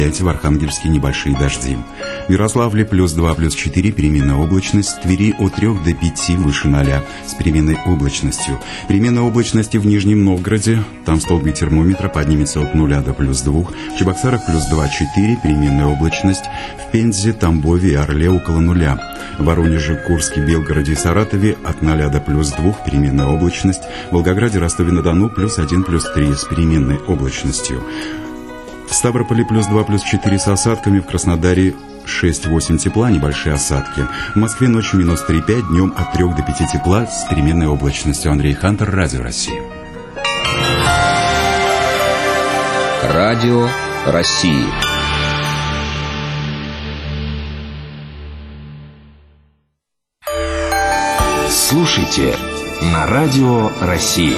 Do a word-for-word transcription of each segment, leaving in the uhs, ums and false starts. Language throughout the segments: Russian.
В Архангельске небольшие дожди. В Ярославле плюс два, плюс четыре, переменная облачность. В Твери от трёх до пяти выше ноля с переменной облачностью. Переменная облачность в Нижнем Новгороде. Там столбик термометра поднимется от нуля до плюс двух. В Чебоксарах плюс два, четыре, переменная облачность. В Пензе, Тамбове и Орле около нуля. В Воронеже, Курске, Белгороде и Саратове от ноля до плюс двух, переменная облачность. В Волгограде, Ростове-на-Дону плюс один, плюс три с переменной облачностью. В Ставрополе плюс два, плюс четыре с осадками, в Краснодаре шесть-восемь тепла, небольшие осадки. В Москве ночью минус три, пять, днем от трёх до пяти тепла с переменной облачностью. Андрей Хантер, Радио России. Радио России. Слушайте на Радио России.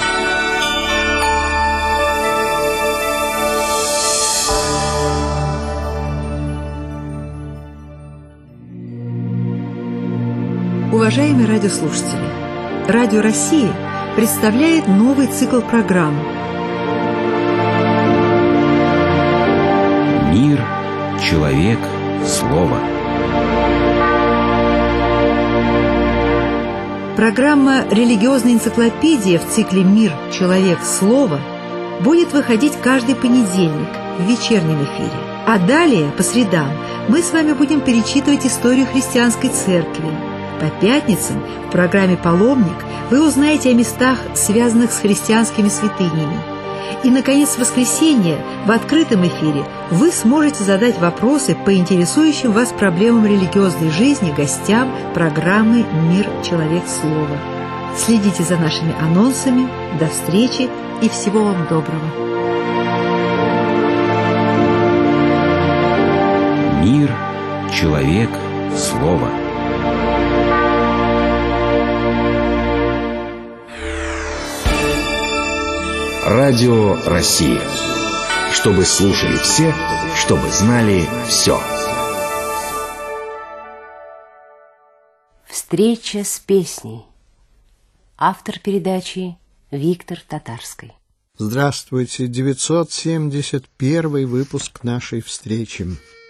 Уважаемые радиослушатели, Радио России представляет новый цикл программ «Мир, человек, слово». Программа «Религиозная энциклопедия» в цикле «Мир, человек, слово» будет выходить каждый понедельник в вечернем эфире. А далее, по средам, мы с вами будем перечитывать историю христианской церкви. По пятницам в программе «Паломник» вы узнаете о местах, связанных с христианскими святынями. И, наконец, в воскресенье в открытом эфире вы сможете задать вопросы по интересующим вас проблемам религиозной жизни гостям программы «Мир, человек, слово». Следите за нашими анонсами. До встречи и всего вам доброго. Мир, человек, слово. Радио Россия. Чтобы слушали все, чтобы знали все. Встреча с песней. Автор передачи Виктор Татарский. Здравствуйте, девятьсот семьдесят первый выпуск нашей встречи.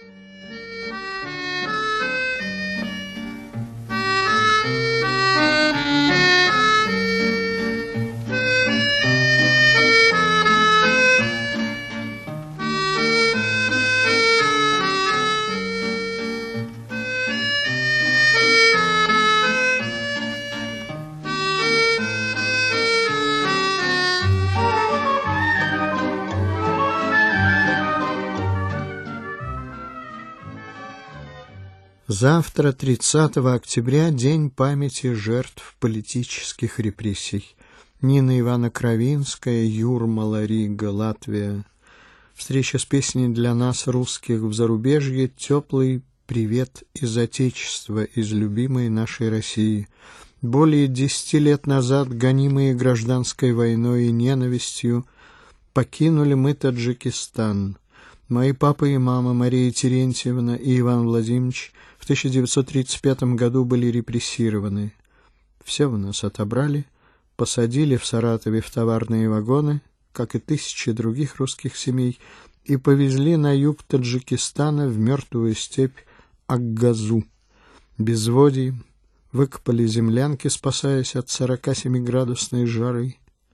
Завтра, тридцатого октября, день памяти жертв политических репрессий. Нина Ивановна Кровинская, Юрмала, Рига, Латвия. Встреча с песней для нас, русских, в зарубежье. Теплый привет из Отечества, из любимой нашей России. Более десяти лет назад, гонимые гражданской войной и ненавистью, покинули мы Таджикистан. Мои папа и мама, Мария Терентьевна и Иван Владимирович, в тысяча девятьсот тридцать пятом году были репрессированы. Все у нас отобрали, посадили в Саратове в товарные вагоны, как и тысячи других русских семей, и повезли на юг Таджикистана в мертвую степь Акгазу. Безводье, выкопали землянки, спасаясь от сорокасемиградусной жары.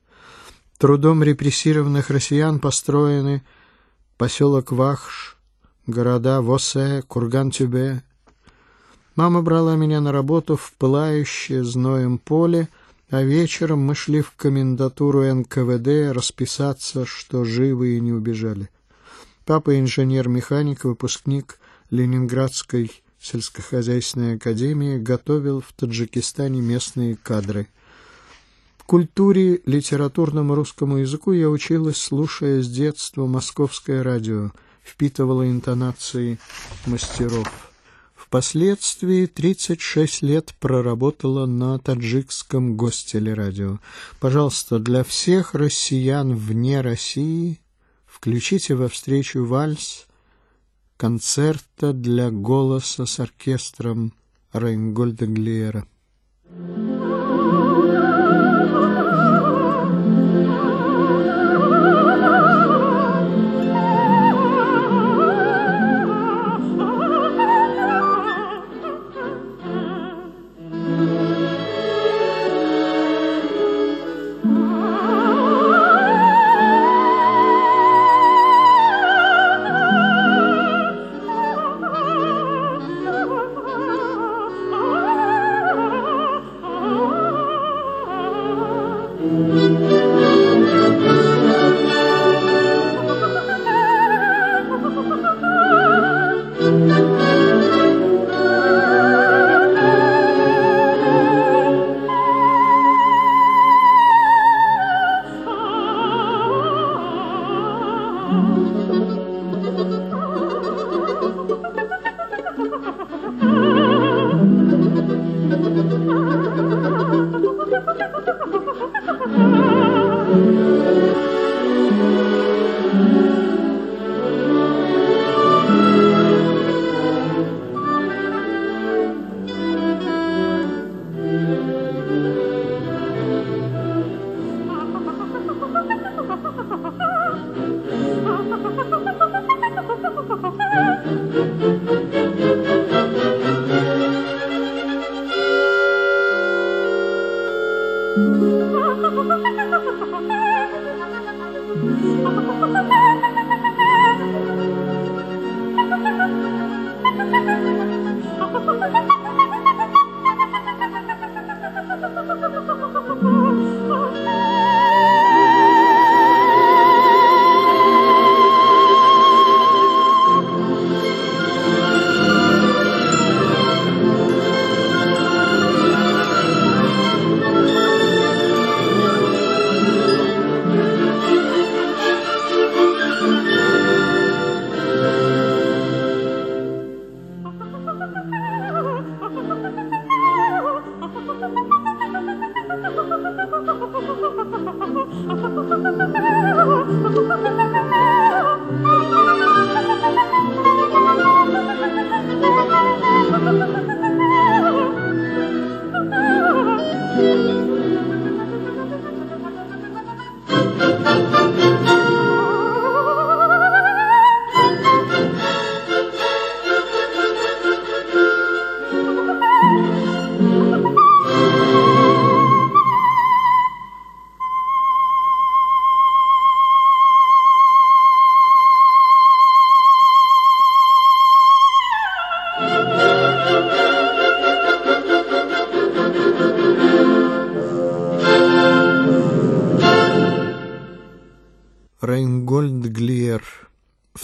Трудом репрессированных россиян построены поселок Вахш, города Восе, Курган-Тюбе. Мама брала меня на работу в пылающее зноем поле, а вечером мы шли в комендатуру эн ка вэ дэ расписаться, что живы и не убежали. Папа инженер-механик, выпускник Ленинградской сельскохозяйственной академии, готовил в Таджикистане местные кадры. Культуре, литературному русскому языку я училась, слушая с детства московское радио, впитывала интонации мастеров. Впоследствии тридцать шесть лет проработала на таджикском гостелерадио. Пожалуйста, для всех россиян вне России включите во встречу вальс концерта для голоса с оркестром Рейнгольда Глиера.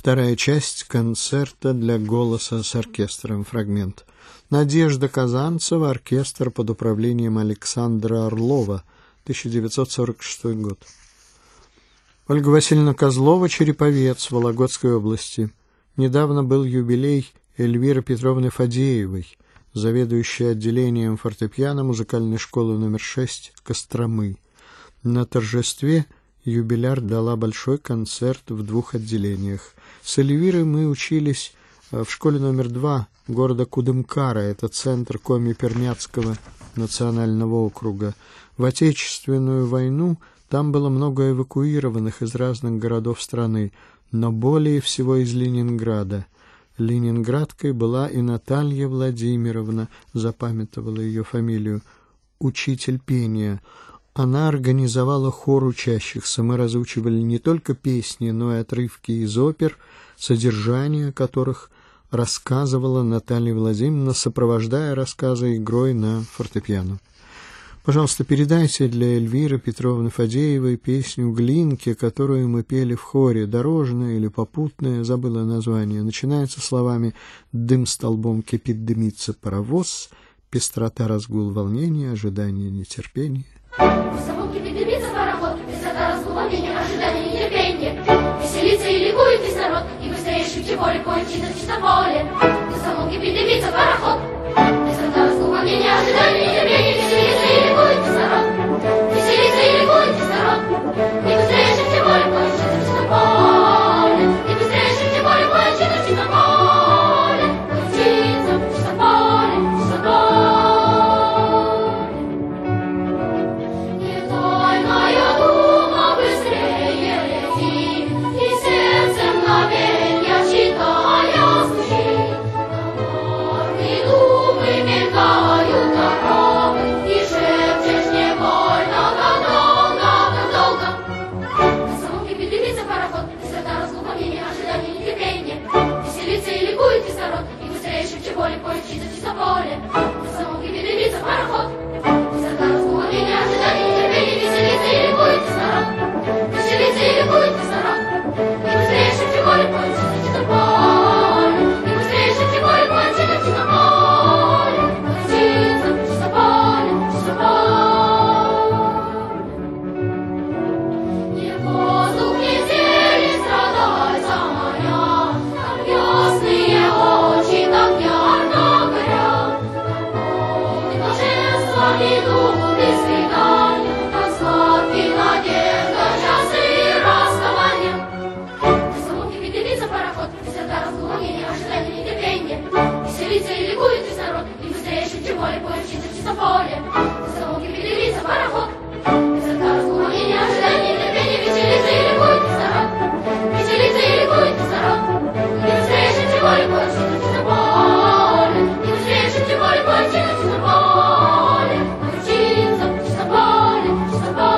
Вторая часть концерта для голоса с оркестром. Фрагмент. Надежда Казанцева, оркестр под управлением Александра Орлова, тысяча девятьсот сорок шестой год. Ольга Васильевна Козлова, Череповец, Вологодской области. Недавно был юбилей Эльвиры Петровны Фадеевой, заведующей отделением фортепиано музыкальной школы номер шесть Костромы. На торжестве юбиляр дала большой концерт в двух отделениях. С Эльвирой мы учились в школе номер два города Кудымкара, это центр Коми-Пермяцкого национального округа. В Отечественную войну там было много эвакуированных из разных городов страны, но более всего из Ленинграда. Ленинградкой была и Наталья Владимировна, запамятовала ее фамилию, учитель пения. Она организовала хор учащихся. Мы разучивали не только песни, но и отрывки из опер, содержание которых рассказывала Наталья Владимировна, сопровождая рассказы игрой на фортепиано. Пожалуйста, передайте для Эльвиры Петровны Фадеевой песню «Глинки», которую мы пели в хоре, дорожная или попутная, забыла название. Начинается словами «Дым столбом кипит, дымится паровоз», пестрота, разгул, волнение, ожидание, нетерпение. Дым кипит, дымится пароход, пестрота, разгул, волнение, ожидание, нетерпение. Веселится и ликует весь народ, и быстрее шибче поле, кончится в чистом поле. Дым кипит, дымится пароход, пестрота, разгул, волнение, ожидание, нетерпение. Веселится и ликует весь народ, веселится и ликует весь народ, и быстрее шибче поле, кончится в чистом поле. И быстрее шибче поле, кончится в чистом поле. Кончится в чистом поле, в чистом поле. Тайная дума быстрее лети, и сердцем мгновенья читая стучит. Коварные думы мелькают дорогой, и шепчешь невольно, как долго, как долго. На самом кипит, дымится пароход, пестрота, разгул, волнение, ожидание, нетерпение. Веселится и ликует весь народ, и быстрее шибче поле, кончится в чистом поле. На самом кипит, дымится пароход, пестрота, разгул, волнение, ожидание, нетерпение. Веселится и ликует весь народ, веселится и ликует весь народ, и быстрее шибче поле, кончится в чистом поле. И быстрее шибче поле, кончится в чистом поле. Кончится в чистом поле, в чистом поле. Не воздух, не зелень, страдай за моя, там ясные очи так ярко горят. Полны блаженства идут и свидания, как сладкий надежда, часы расставания. На самом кипит, дымится пароход, пестрота, разгул, волнение, ожидание, нетерпение. Веселится и ликует весь народ, и быстрее шибче поле, кончится в чистом поле. На самом кипит, дымится пароход, пестрота, разгул, волнение, ожидание, нетерпение. Веселится и ликует весь народ, веселится и ликует весь народ, и быстрее шибче поле, кончится в чистом поле. И быстрее шибче поле, кончится в чистом поле. Кончится в чистом поле, в чистом поле.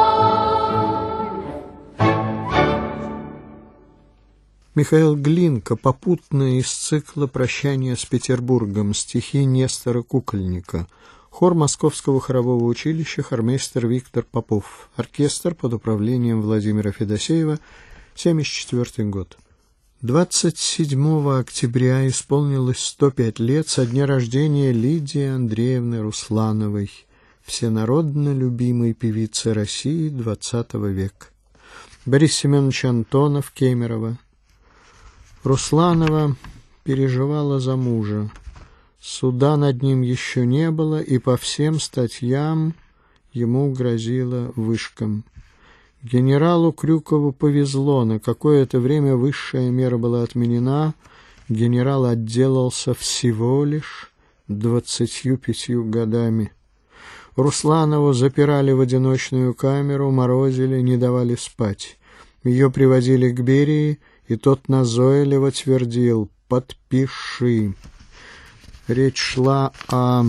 Михаил Глинка, попутно из цикла «Прощание с Петербургом», стихи Нестора Кукольника. Хор Московского хорового училища, хормейстер Виктор Попов. Оркестр под управлением Владимира Федосеева, семьдесят четвёртый год. двадцать седьмого октября исполнилось сто пять лет со дня рождения Лидии Андреевны Руслановой, всенародно любимой певицы России двадцатого века. Борис Семенович Антонов, Кемерово. Русланова переживала за мужа. Суда над ним еще не было, и по всем статьям ему грозило вышком. Генералу Крюкову повезло, на какое-то время высшая мера была отменена, генерал отделался всего лишь двадцатью пятью годами. Русланову запирали в одиночную камеру, морозили, не давали спать. Ее приводили к Берии, и тот назойливо твердил: «Подпиши». Речь шла о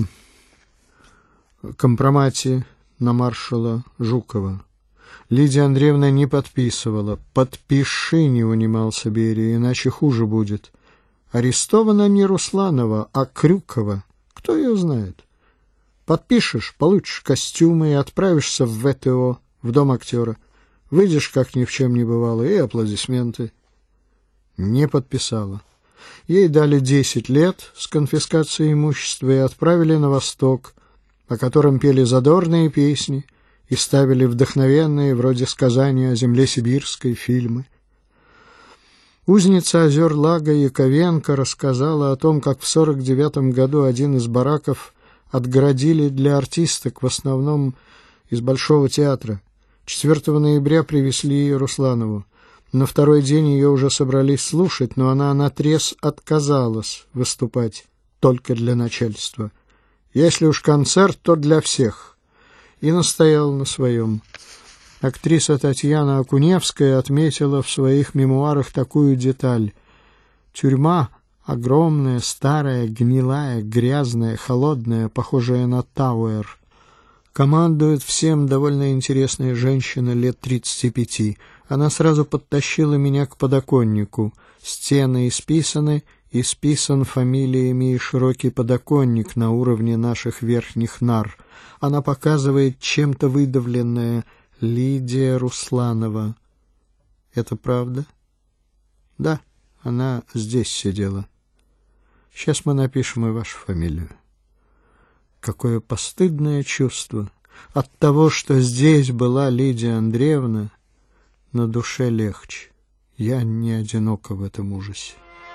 компромате на маршала Жукова. Лидия Андреевна не подписывала. «Подпиши», — не унимался Берия, — «иначе хуже будет». Арестована не Русланова, а Крюкова. Кто ее знает? Подпишешь, получишь костюмы и отправишься в вэ тэ о, в дом актера. Выйдешь, как ни в чем не бывало, и аплодисменты. Не подписала. Ей дали десять лет с конфискацией имущества и отправили на восток, о котором пели задорные песни и ставили вдохновенные, вроде сказания о земле сибирской, фильмы. Узница озер Лага Яковенко рассказала о том, как в сорок девятом году один из бараков отгородили для артисток, в основном из Большого театра. четвёртого ноября привезли ее Русланову. На второй день ее уже собрались слушать, но она наотрез отказалась выступать только для начальства. Если уж концерт, то для всех. И настояла на своем. Актриса Татьяна Окуневская отметила в своих мемуарах такую деталь. Тюрьма огромная, старая, гнилая, грязная, холодная, похожая на Тауэр. Командует всем довольно интересная женщина лет тридцати пяти. Она сразу подтащила меня к подоконнику. Стены исписаны, исписан фамилиями и широкий подоконник на уровне наших верхних нар. Она показывает чем-то выдавленное «Лидия Русланова». Это правда? Да, она здесь сидела. Сейчас мы напишем и вашу фамилию. Какое постыдное чувство! От того, что здесь была Лидия Андреевна, на душе легче. Я не одинока в этом ужасе.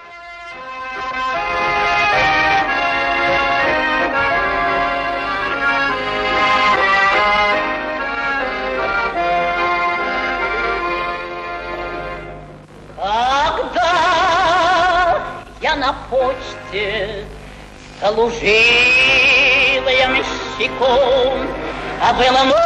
Когда я на почте служила ямщиком, а было молод,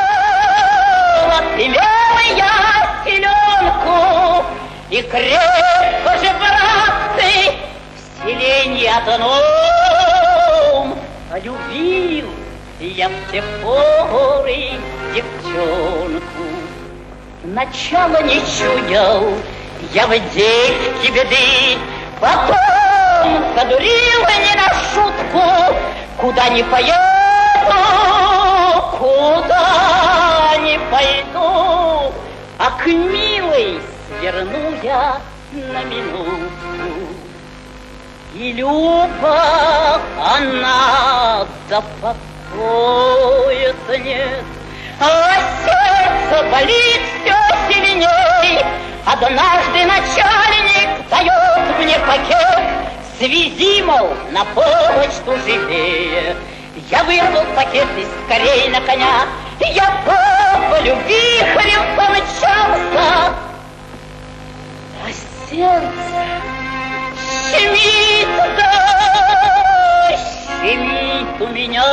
имел я селенку, и крепко же, братцы, в селенье одном полюбил я в те поры девчонку. Начало не чуял я в девке беды, потом задурила не на шутку, куда не поеду, куда не пойду, а к милой сверну я на минутку. И Люба, она да покоя-то нет, а сердце болит все сильней. Однажды начальник дает мне пакет, свези, мол, на почту живее. Я вырвал пакет и скорей на коня, я по вихрем помчался. А сердце щемит, да щемит у меня.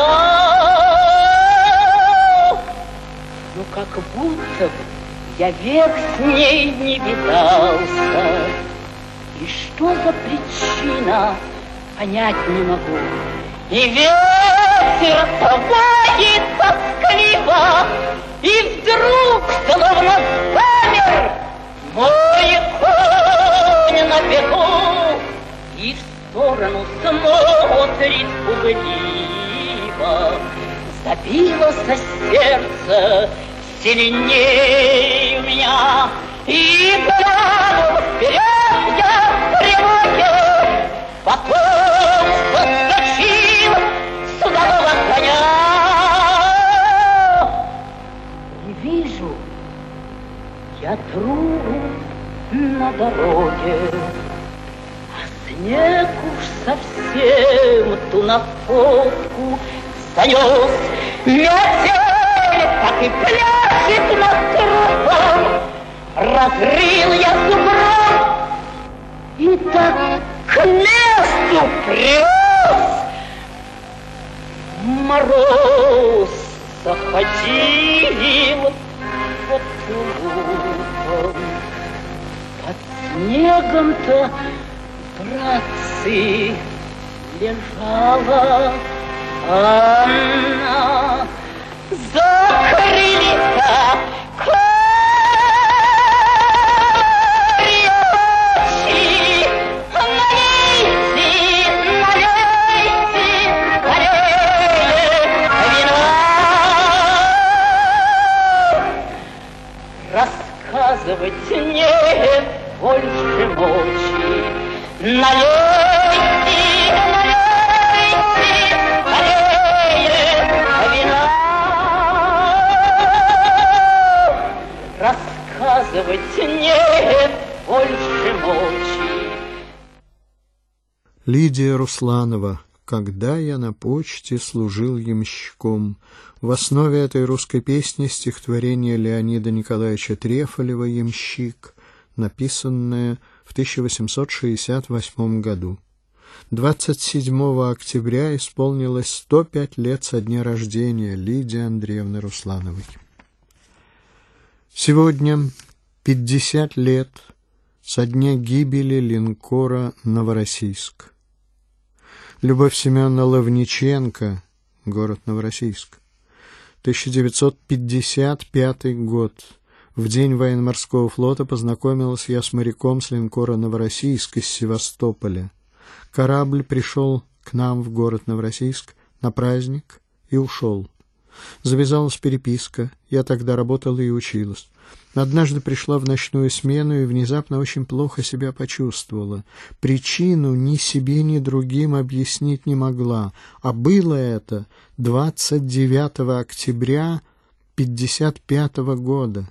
Ну, как будто бы я век с ней не видался. И что за причина, понять не могу. И ветер воет тоскливо, и вдруг, словно замер, мой конь на бегу, и в сторону смотрит пугливо. Забилось сердце сильнее меня, и глянул вперед я в тревоге, потом подскочил с удалого коня. И вижу я другу на дороге, а снег уж совсем ту находку занес. Метель так и пляшет над трупом, разрыл я сугроб и так к месту привез. Мороз заходил под тулупом, под снегом-то, братцы, лежала она. Закрылись-то карие очи, налейте, налейте скорее вина. Рассказывать нет больше мочи. Налейте, налейте, скорее вина. Рассказывать нет больше ночи. Лидия Русланова. «Когда я на почте служил ямщиком». В основе этой русской песни стихотворение Леонида Николаевича Трефолева «Ямщик», написанное в тысяча восемьсот шестьдесят восьмом году. двадцать седьмого октября исполнилось сто пять лет со дня рождения Лидии Андреевны Руслановой. Сегодня пятьдесят лет со дня гибели линкора «Новороссийск». Любовь Семеновна Лавниченко, город Новороссийск. тысяча девятьсот пятьдесят пятый год. В день военно-морского флота познакомилась я с моряком с линкора «Новороссийск» из Севастополя. Корабль пришел к нам в город Новороссийск на праздник и ушел. Завязалась переписка, я тогда работала и училась. Однажды пришла в ночную смену и внезапно очень плохо себя почувствовала. Причину ни себе, ни другим объяснить не могла, а было это двадцать девятого октября пятьдесят пятого года.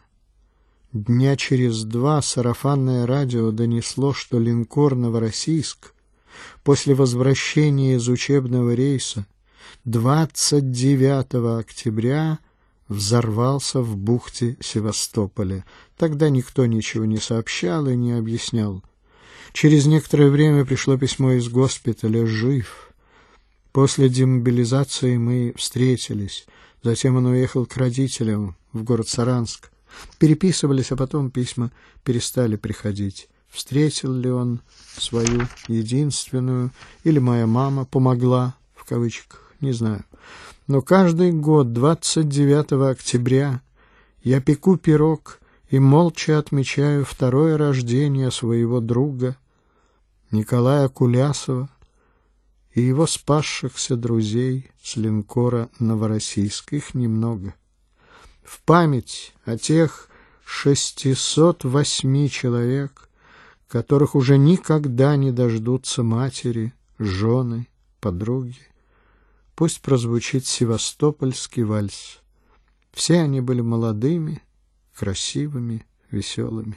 Дня через два сарафанное радио донесло, что линкор «Новороссийск» после возвращения из учебного рейса двадцать девятого октября взорвался в бухте Севастополя. Тогда никто ничего не сообщал и не объяснял. Через некоторое время пришло письмо из госпиталя «Жив». После демобилизации мы встретились. Затем он уехал к родителям в город Саранск. Переписывались, а потом письма перестали приходить. Встретил ли он свою единственную, или моя мама помогла, в кавычках, не знаю. Но каждый год, двадцать девятого октября, я пеку пирог и молча отмечаю второе рождение своего друга Николая Кулясова и его спасшихся друзей с линкора «Новороссийск». Их немного. В память о тех шестисот восьми человек, которых уже никогда не дождутся матери, жены, подруги, пусть прозвучит севастопольский вальс. Все они были молодыми, красивыми, веселыми.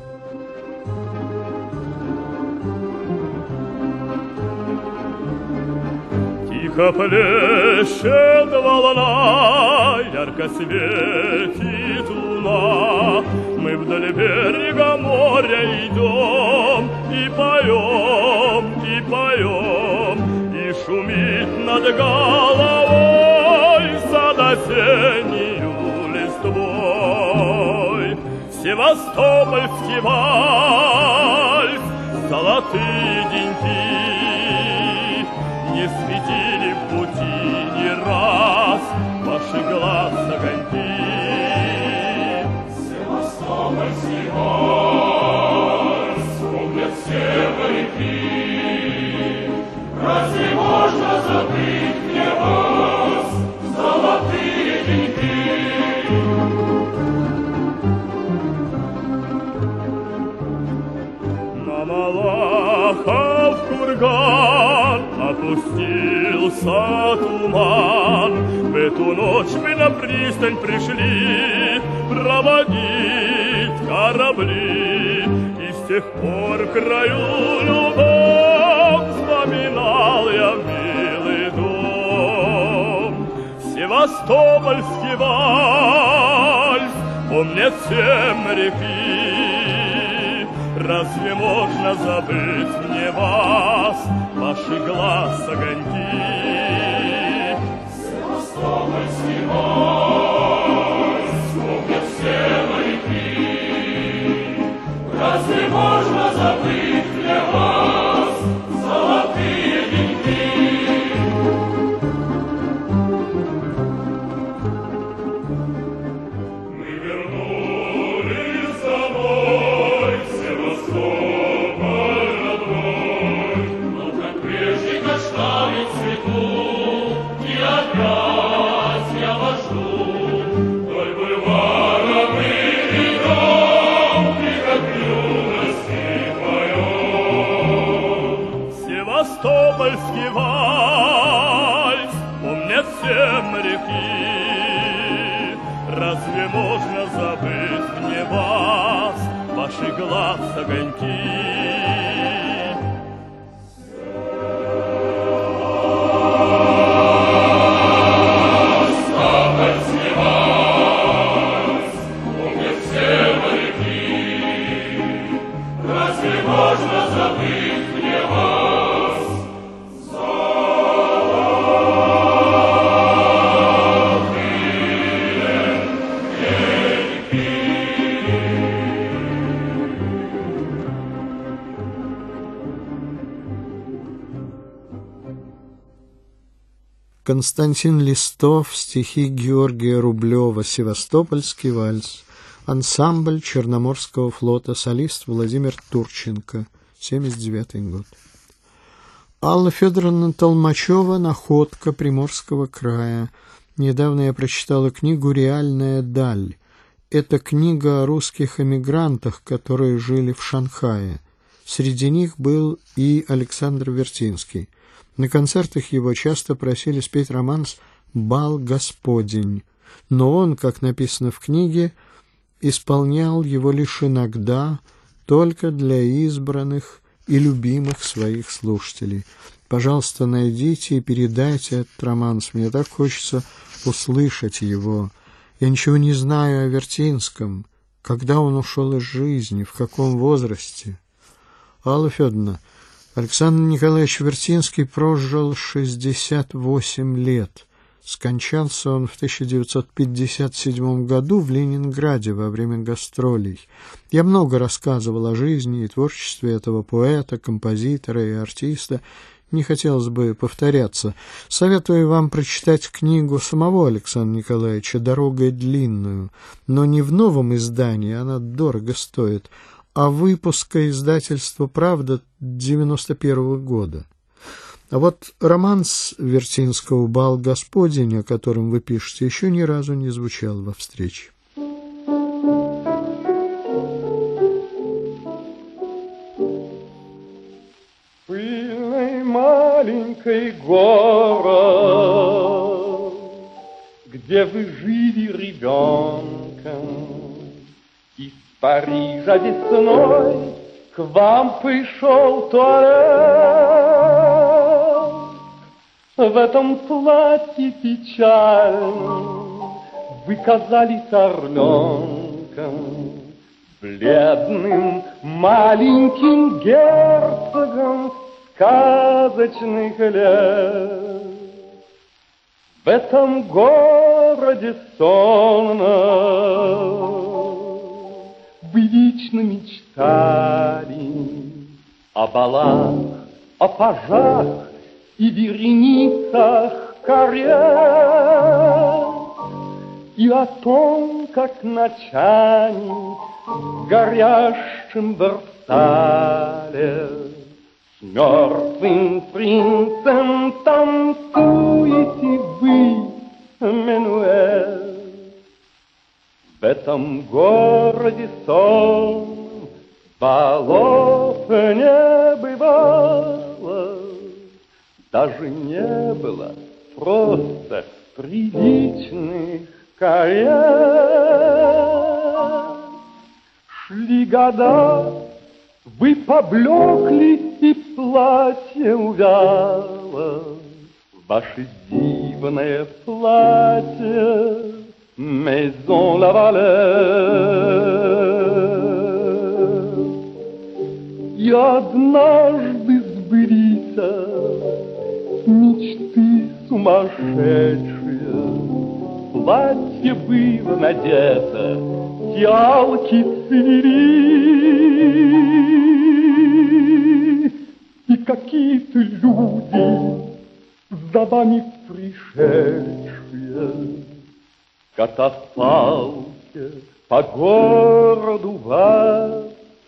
Тихо плещет волна, ярко светит луна. Мы вдоль берега моря идем и поем, и поем. И шумит над головой сад осеннию листвой. Севастопольский вальс, золотые деньги не светили в пути ни раз ваши глаз огоньки. Севастопольский вальс помнят все моряки. Разве можно забыть мне вас, золотые деньги? На Малахов курган опустился туман. В эту ночь мы на пристань пришли проводить корабли. И с тех пор краю любовь вспоминал я милый дом. Севастопольский вальс помнят все моряки. Разве можно забыть мне вас, ваши глаз огоньки? Севастопольский вальс помнят все моряки. Разве можно забыть мне вас, золотые деньги? Мы вернулись домой, Севастополь родной, но как прежде каштаны цветут, и опять я вас жду. Вдоль бульвара мы идем, и как юности поем. севастопольский вальс, помнят все моряки. Разве можно забыть мне вас, ваши глаз огоньки? Константин Листов, стихи Георгия Рублева, «Севастопольский вальс», ансамбль Черноморского флота, солист Владимир Турченко, семьдесят девятый год. Алла Федоровна Толмачева, «Находка Приморского края». Недавно я прочитала книгу «Реальная даль». Это книга о русских эмигрантах, которые жили в Шанхае. Среди них был и Александр Вертинский. На концертах его часто просили спеть романс «Бал Господень», но он, как написано в книге, исполнял его лишь иногда, только для избранных и любимых своих слушателей. Пожалуйста, найдите и передайте этот романс. Мне так хочется услышать его. Я ничего не знаю о Вертинском, когда он ушел из жизни, в каком возрасте. Алла Федоровна, Александр Николаевич Вертинский прожил шестьдесят восемь лет. Скончался он в тысяча девятьсот пятьдесят седьмом году в Ленинграде во время гастролей. Я много рассказывал о жизни и творчестве этого поэта, композитора и артиста. Не хотелось бы повторяться. Советую вам прочитать книгу самого Александра Николаевича «Дорогой длинную», но не в новом издании, она дорого стоит, а выпуска издательства «Правда» девяносто первого года. А вот романс Вертинского «Бал Господень», о котором вы пишете, еще ни разу не звучал во встрече. Пыльный маленький город, где вы жили ребенком, из Парижа весной к вам пришел туалет. В этом платье печальном вы казались орленком, бледным маленьким герцогом сказочных лет. В этом городе сонном вы вечно мечтали о балах, о пажах и вереницах карет, и о том, как ночами в горящем Версале с мертвым принцем танцуете вы минуэт. В этом городе сон балов не бывало, даже не было просто приличных карет. Шли года, вы поблекли, и платье увяло, ваше дивное платье Maison Lavalette. И однажды сбылись мечты сумасшедшие. Платье было надето, фиалки цвели, и какие-то люди за вами пришедшие в катафалке по городу вас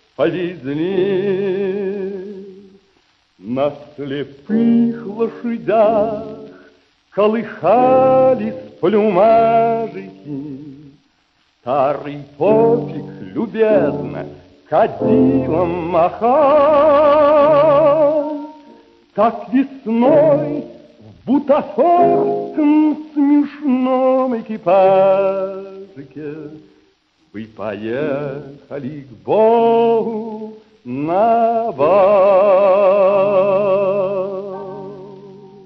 повезли. На слепых лошадях колыхались плюмажики. Старый попик любезно кадилом махал. как весной в бутафорском смешном экипажике вы поехали к Богу на бал.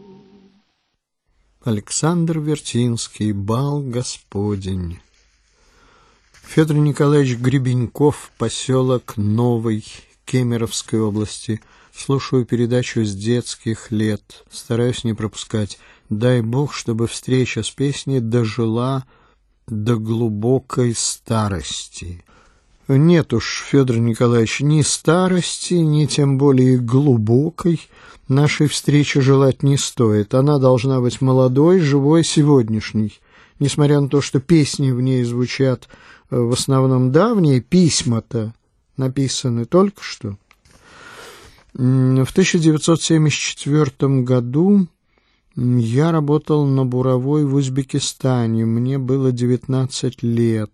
Александр Вертинский. Бал Господень. Федор Николаевич Гребеньков. Поселок Новый, Кемеровской области. Слушаю передачу с детских лет. Стараюсь не пропускать. Дай Бог, чтобы встреча с песней дожила до глубокой старости. Нет уж, Федор Николаевич, ни старости, ни тем более глубокой нашей встречи желать не стоит. Она должна быть молодой, живой, сегодняшней. Несмотря на то, что песни в ней звучат в основном давние, письма-то написаны только что. В тысяча девятьсот семьдесят четвёртом году я работал на буровой в Узбекистане. Мне было девятнадцать лет.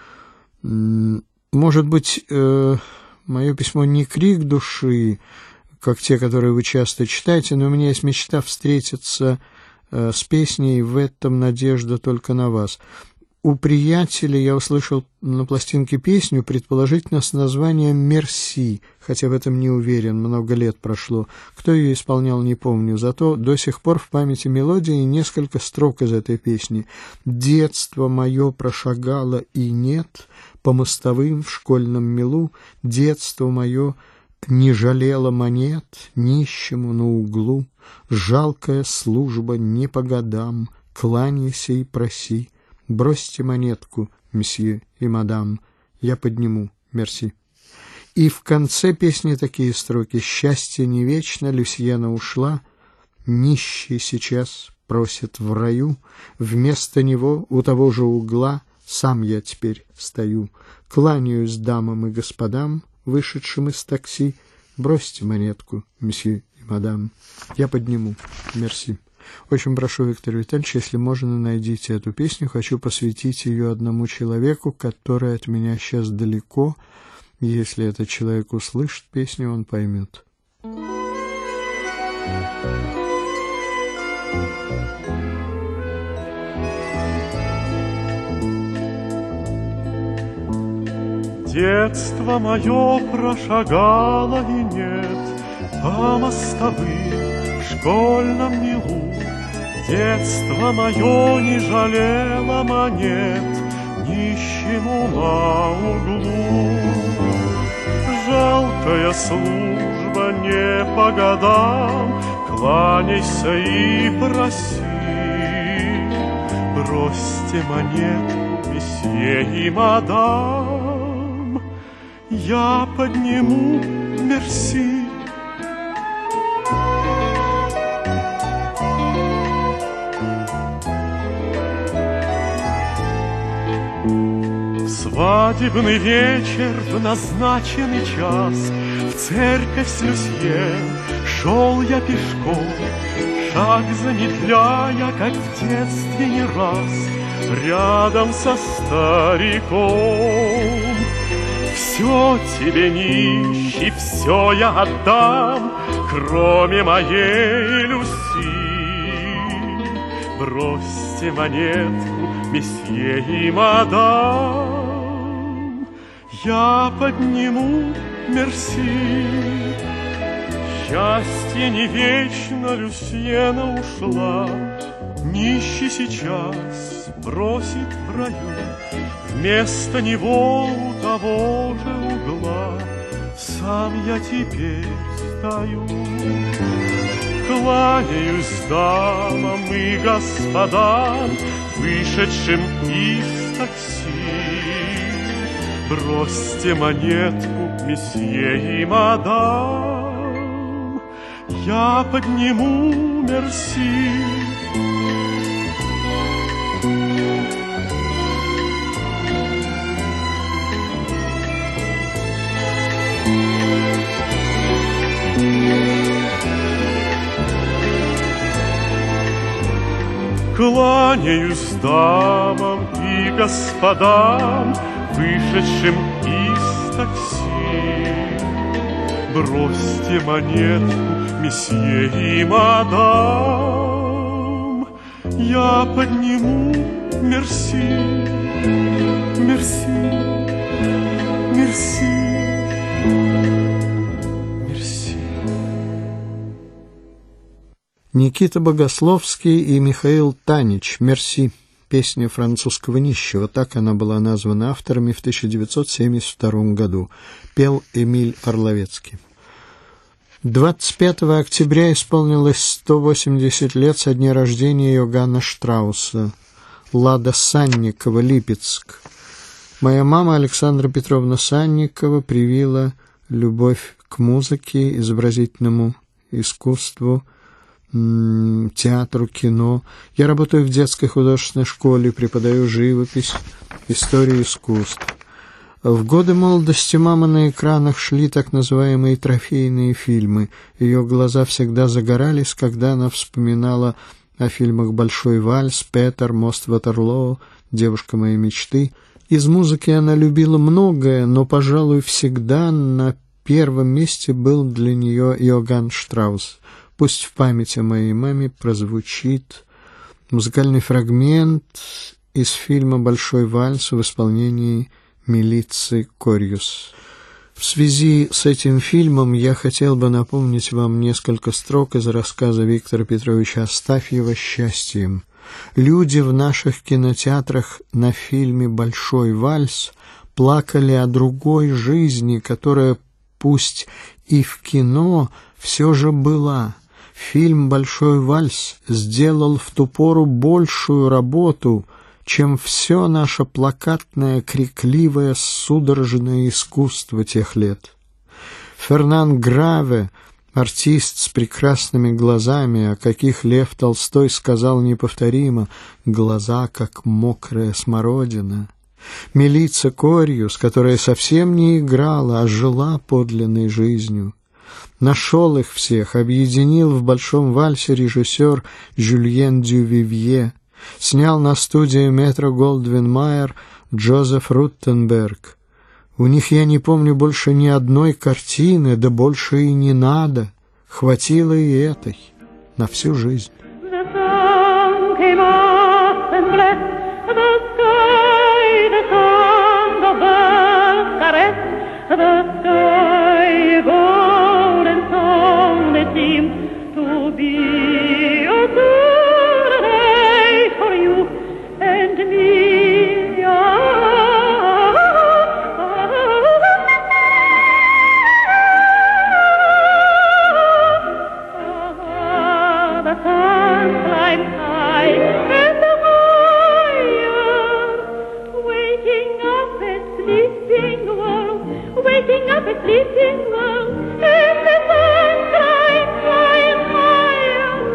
Может быть, э, мое письмо не крик души, как те, которые вы часто читаете, но у меня есть мечта встретиться э, с песней «В этом надежда только на вас». У приятеля я услышал на пластинке песню, предположительно с названием «Мерси», хотя в этом не уверен, много лет прошло. Кто ее исполнял, не помню, зато до сих пор в памяти мелодии несколько строк из этой песни. «Детство мое прошагало и нет, по мостовым в школьном мелу, детство мое не жалело монет, нищему на углу, жалкая служба не по годам, кланяйся и проси. Бросьте монетку, месье и мадам, я подниму, мерси». И в конце песни такие строки: «Счастье не вечно, Люсьена ушла, нищий сейчас просит в раю, вместо него у того же угла сам я теперь стою, кланяюсь дамам и господам, вышедшим из такси, бросьте монетку, месье и мадам, я подниму, мерси». Очень прошу, Виктор Витальевич, если можно, найдите эту песню. Хочу посвятить ее одному человеку, который от меня сейчас далеко. Если этот человек услышит песню, он поймет. Детство мое прошагало и нет по мостовым в школьном милу. Детство мое не жалело монет нищему на углу. Жалкая служба не по годам, кланяйся и проси. Бросьте монетку, месье и мадам, я подниму, мерси. Свадебный вечер в назначенный час, в церковь с Люсьен шел я пешком, шаг замедляя, как в детстве не раз, рядом со стариком. Все тебе, нищий, все я отдам, кроме моей Люси. Бросьте монетку, месье и мадам, я подниму, мерси. Счастье не вечно, Люсьена ушла, нищий сейчас бросит в раю, вместо него у того же угла сам я теперь стою. Кланяюсь дамам и господам, вышедшим из такси. Бросьте монетку, месье и мадам, я подниму, мерси. Кланяюсь дамам и господам, вышедшим из такси. Бросьте монетку, месье и мадам, я подниму мерси, мерси, мерси, мерси. Никита Богословский и Михаил Танич «Мерси». Песня французского нищего. Так она была названа авторами в тысяча девятьсот семьдесят втором году. Пел Эмиль Орловецкий. двадцать пятого октября исполнилось сто восемьдесят лет со дня рождения Иоганна Штрауса. Лада Санникова, Липецк. Моя мама Александра Петровна Санникова привила любовь к музыке, изобразительному искусству, театру, кино. Я работаю в детской художественной школе, преподаю живопись, историю искусств. В годы молодости мамы на экранах шли так называемые трофейные фильмы. Ее глаза всегда загорались, когда она вспоминала о фильмах «Большой вальс», «Петер», «Мост Ватерлоо», «Девушка моей мечты». Из музыки она любила многое, но, пожалуй, всегда на первом месте был для нее Иоганн Штраус. Пусть в память о моей маме прозвучит музыкальный фрагмент из фильма «Большой вальс» в исполнении Милицы Корьюс. В связи с этим фильмом я хотел бы напомнить вам несколько строк из рассказа Виктора Петровича Астафьева «Счастьем». Люди в наших кинотеатрах на фильме «Большой вальс» плакали о другой жизни, которая, пусть и в кино, все же была. Фильм «Большой вальс» сделал в ту пору большую работу, чем все наше плакатное, крикливое, судорожное искусство тех лет. Фернан Граве, артист с прекрасными глазами, о каких Лев Толстой сказал неповторимо: «Глаза, как мокрая смородина». Милица Корьюс, которая совсем не играла, а жила подлинной жизнью. Нашел их всех, объединил в «Большом вальсе» режиссер Жюльен Дювивье, снял на студии Метро-Голдвин-Майер Джозеф Руттенберг. У них, я не помню, больше ни одной картины, да больше и не надо. Хватило и этой на всю жизнь. Sleeping world, and the sun climb high and higher.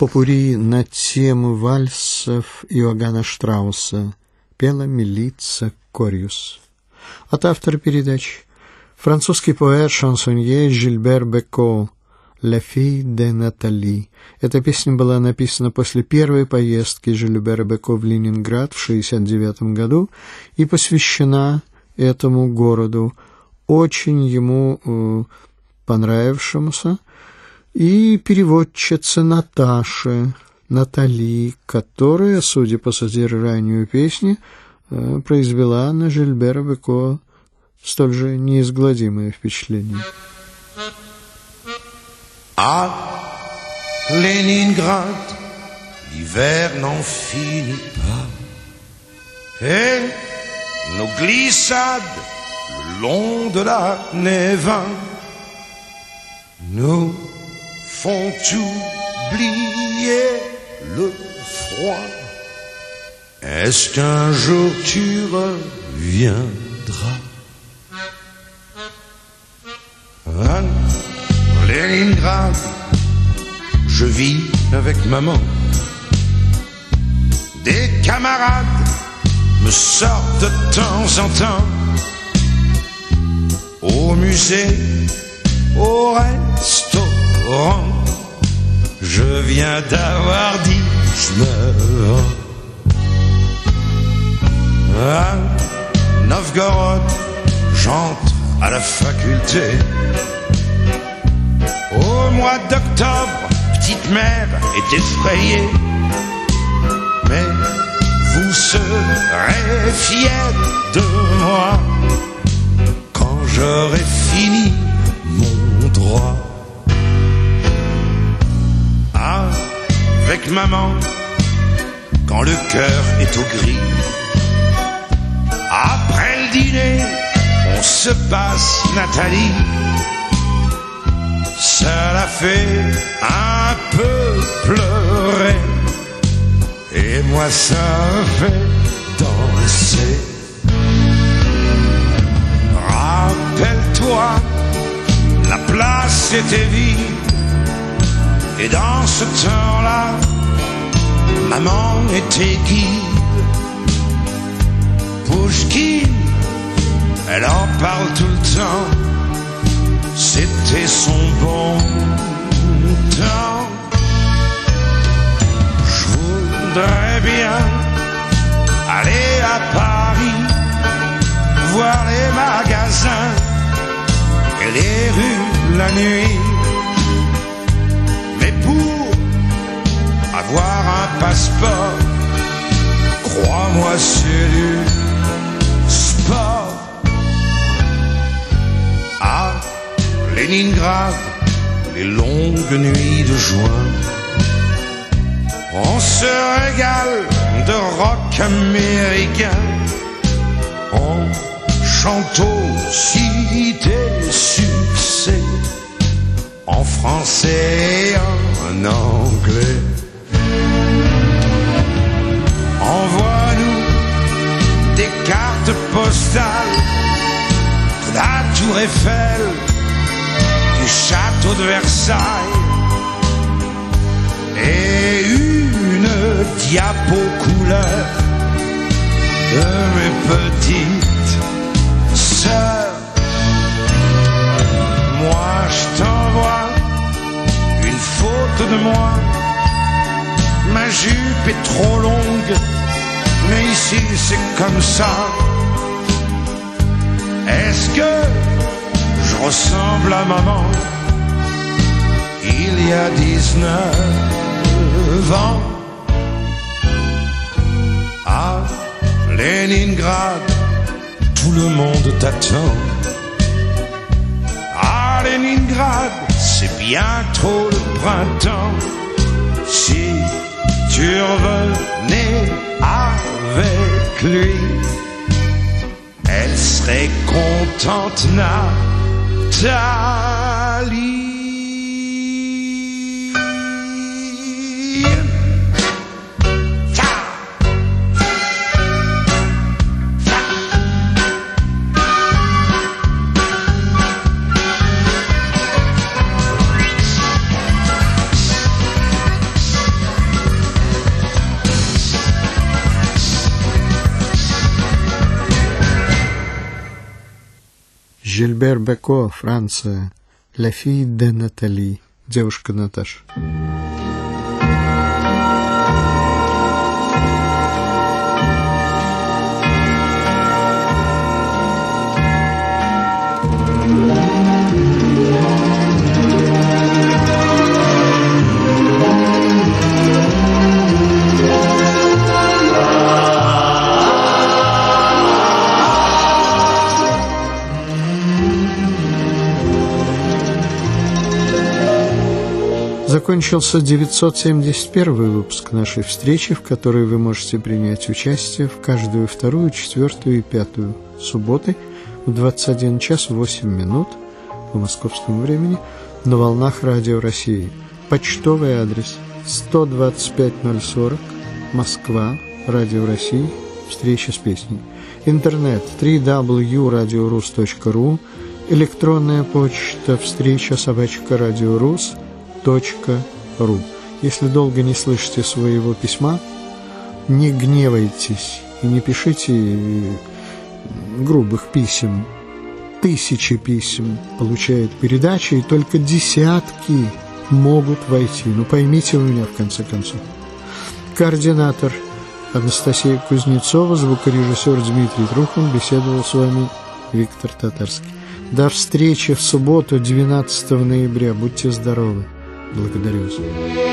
попурри на тему вальсов Иоганна Штрауса пела Милица Кориус. От автора передачи французский поэт-шансонье Жильбер Беко «La fille de Nathalie». Эта песня была написана после первой поездки Жильбера Беко в Ленинград в шестьдесят девятом году и посвящена этому городу, очень ему э, понравившемуся, и переводчице Наташе, Натали, которая, судя по содержанию песни, э, произвела на Жильбера Беко столь же неизгладимое впечатление. À Leningrad, l'hiver n'en finit pas. Et nos glissades le long de la Néva nous font oublier le froid. Est-ce qu'un jour tu reviendras? À Leningrad, je vis avec maman. Des camarades me sortent de temps en temps au musée, au restaurant. Je viens d'avoir dix-neuf ans. À Novgorod, j'entre à la faculté. Au mois d'octobre, petite mère est effrayée. Mais vous serez fiers de moi quand j'aurai fini mon droit. Avec maman, quand le cœur est au gris, après le dîner, on se passe Nathalie. Ça l'a fait un peu pleurer, et moi ça fait danser. Rappelle-toi, la place était vide, et dans ce temps-là, maman était guide. Pouchkine, elle en parle tout le temps, c'était son bon temps. Je voudrais bien aller à Paris, voir les magasins et les rues la nuit. Mais pour avoir un passeport, crois-moi c'est du sport. À Leningrad, les longues nuits de juin, on se régale de rock américain. On chante aussi des succès en français et en anglais. Envoie-nous des cartes postales de la Tour Eiffel, du château de Versailles, et une diapo couleur de mes petites sœurs. Moi je t'envoie une photo de moi. Ma jupe est trop longue, mais ici c'est comme ça. Est-ce que je ressemble à maman il y a dix-neuf ans? À Leningrad, tout le monde t'attend. À Leningrad, c'est bientôt le printemps. Si tu revenais avec lui, elle serait contente, Nathalie. Жильбер Беко, Франция. «La fille de Nathalie», девушка Наташа. Закончился девятьсот семьдесят первый выпуск нашей встречи, в которой вы можете принять участие в каждую вторую, четвертую и пятую субботы в двадцать один час восемь минут по московскому времени на волнах Радио России. Почтовый адрес сто двадцать пять ноль сорок, Москва, Радио России, встреча с песней. Интернет дабл ю дабл ю дабл ю точка радиорус точка ру, электронная почта встреча собачка радиорус точка ру. Если долго не слышите своего письма, не гневайтесь и не пишите грубых писем. Тысячи писем получает передача, и только десятки могут войти. Ну, поймите вы меня, в конце концов. Координатор Анастасия Кузнецова, звукорежиссер Дмитрий Трухин, беседовал с вами Виктор Татарский. До встречи в субботу, двенадцатого ноября. Будьте здоровы. Благодарю вас.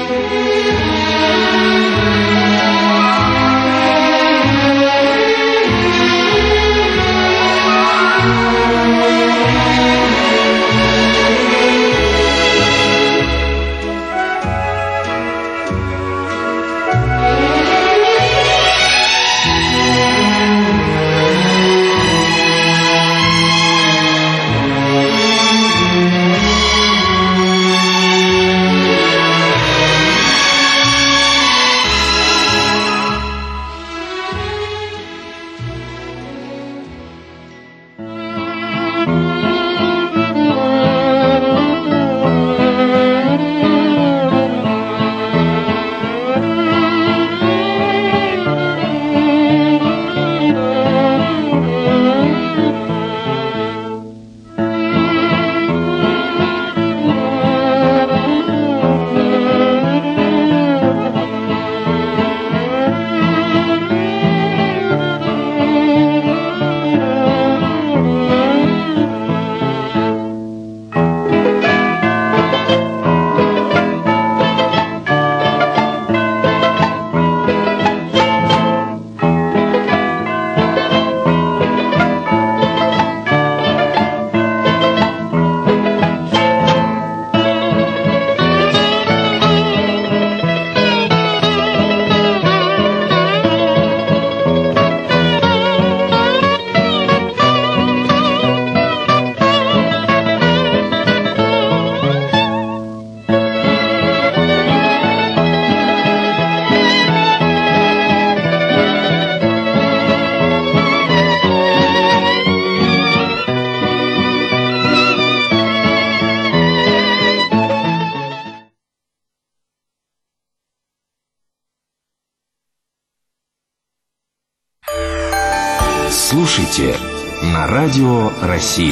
Слушайте на Радио России.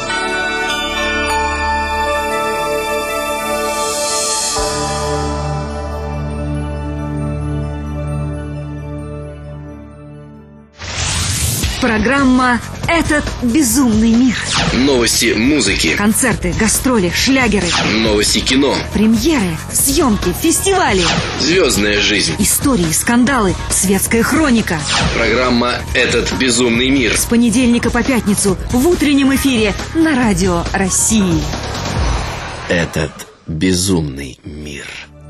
Программа «Этот безумный мир». Новости музыки. Концерты, гастроли, шлягеры. Новости кино. Премьеры, съемки, фестивали. Звездная жизнь. Истории, скандалы, светская хроника. Программа «Этот безумный мир». С понедельника по пятницу в утреннем эфире на Радио России. Этот безумный мир.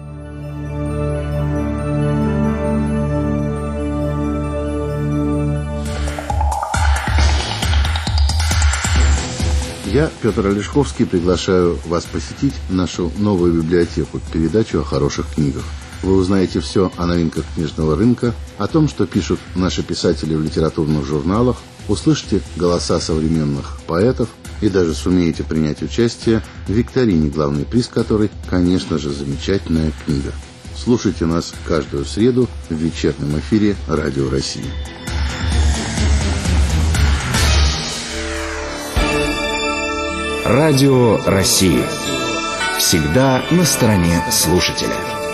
Я, Петр Олешковский, приглашаю вас посетить нашу новую библиотеку, передачу о хороших книгах. Вы узнаете все о новинках книжного рынка, о том, что пишут наши писатели в литературных журналах, услышите голоса современных поэтов и даже сумеете принять участие в викторине, главный приз которой, конечно же, замечательная книга. Слушайте нас каждую среду в вечернем эфире Радио России. Радио России. Всегда на стороне слушателя.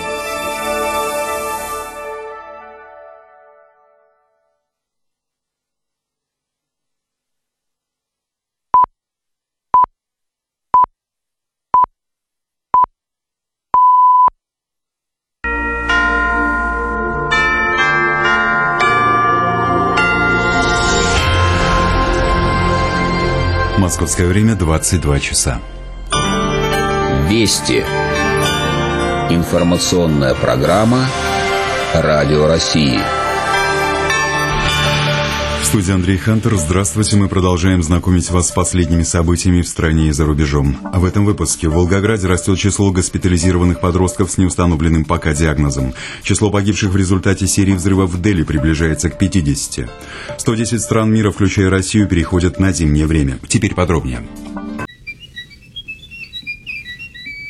Московское время двадцать два часа. Вести. Информационная программа Радио России. В студии Андрей Хантер. Здравствуйте. Мы продолжаем знакомить вас с последними событиями в стране и за рубежом. В этом выпуске в Волгограде растет число госпитализированных подростков с неустановленным пока диагнозом. Число погибших в результате серии взрывов в Дели приближается к пятидесяти. сто десять стран мира, включая Россию, переходят на зимнее время. Теперь подробнее.